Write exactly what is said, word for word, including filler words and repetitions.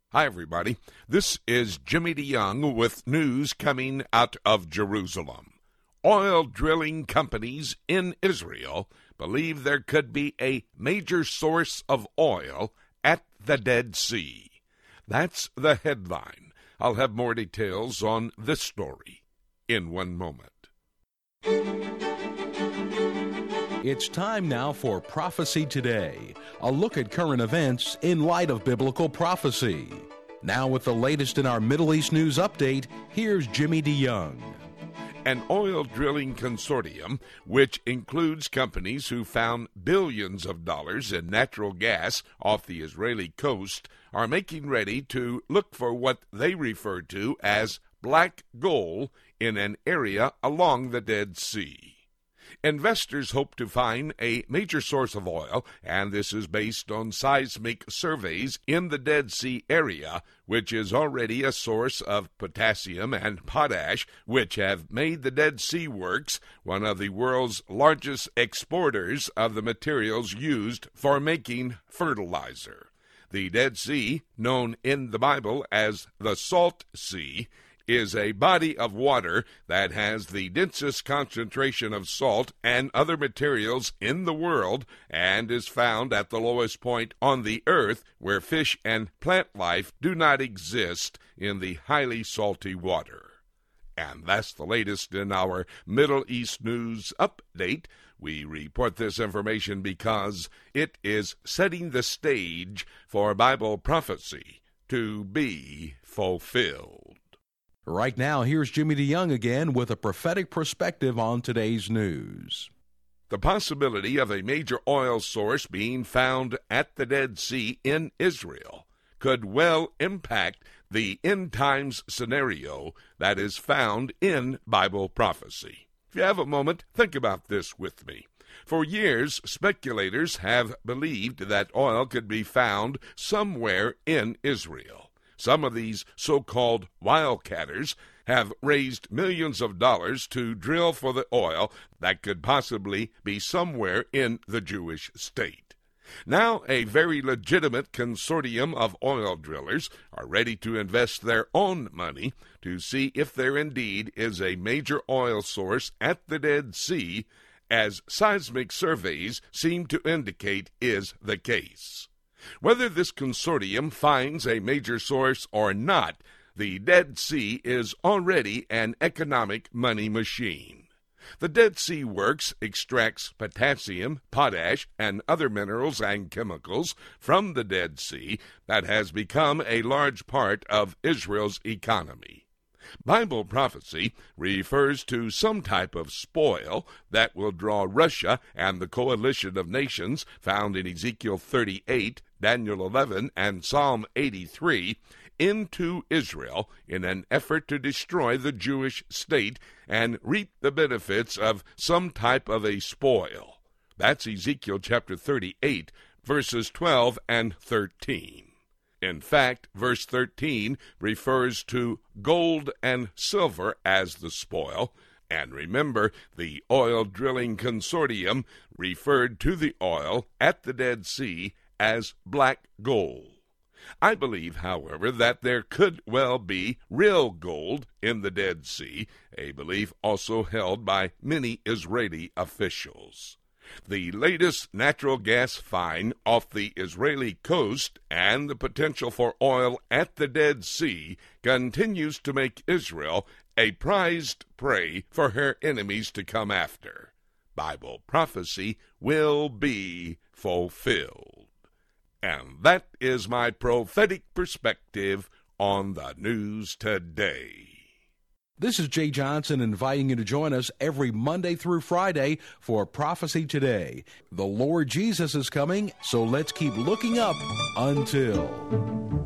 Hi, everybody. This is Jimmy DeYoung with news coming out of Jerusalem. Oil drilling companies in Israel believe there could be a major source of oil at the Dead Sea. That's the headline. I'll have more details on this story in one moment. It's time now for Prophecy Today, a look at current events in light of biblical prophecy. Now with the latest in our Middle East news update, here's Jimmy DeYoung. An oil drilling consortium, which includes companies who found billions of dollars in natural gas off the Israeli coast, are making ready to look for what they refer to as black gold in an area along the Dead Sea. Investors hope to find a major source of oil, and this is based on seismic surveys in the Dead Sea area, which is already a source of potassium and potash, which have made the Dead Sea Works one of the world's largest exporters of the materials used for making fertilizer. The Dead Sea, known in the Bible as the Salt Sea, is a body of water that has the densest concentration of salt and other materials in the world and is found at the lowest point on the earth where fish and plant life do not exist in the highly salty water. And that's the latest in our Middle East news update. We report this information because it is setting the stage for Bible prophecy to be fulfilled. Right now, here's Jimmy DeYoung again with a prophetic perspective on today's news. The possibility of a major oil source being found at the Dead Sea in Israel could well impact the end times scenario that is found in Bible prophecy. If you have a moment, think about this with me. For years, speculators have believed that oil could be found somewhere in Israel. Some of these so-called wildcatters have raised millions of dollars to drill for the oil that could possibly be somewhere in the Jewish state. Now, a very legitimate consortium of oil drillers are ready to invest their own money to see if there indeed is a major oil source at the Dead Sea, as seismic surveys seem to indicate is the case. Whether this consortium finds a major source or not, the Dead Sea is already an economic money machine. The Dead Sea Works extracts potassium, potash, and other minerals and chemicals from the Dead Sea that has become a large part of Israel's economy. Bible prophecy refers to some type of spoil that will draw Russia and the coalition of nations found in Ezekiel thirty-eight, Daniel eleven, and Psalm eighty-three into Israel in an effort to destroy the Jewish state and reap the benefits of some type of a spoil. That's Ezekiel chapter thirty-eight, verses twelve and thirteen. In fact, verse thirteen refers to gold and silver as the spoil, and remember, the oil drilling consortium referred to the oil at the Dead Sea as black gold. I believe, however, that there could well be real gold in the Dead Sea, a belief also held by many Israeli officials. The latest natural gas find off the Israeli coast and the potential for oil at the Dead Sea continues to make Israel a prized prey for her enemies to come after. Bible prophecy will be fulfilled. And that is my prophetic perspective on the news today. This is Jay Johnson inviting you to join us every Monday through Friday for Prophecy Today. The Lord Jesus is coming, so let's keep looking up until...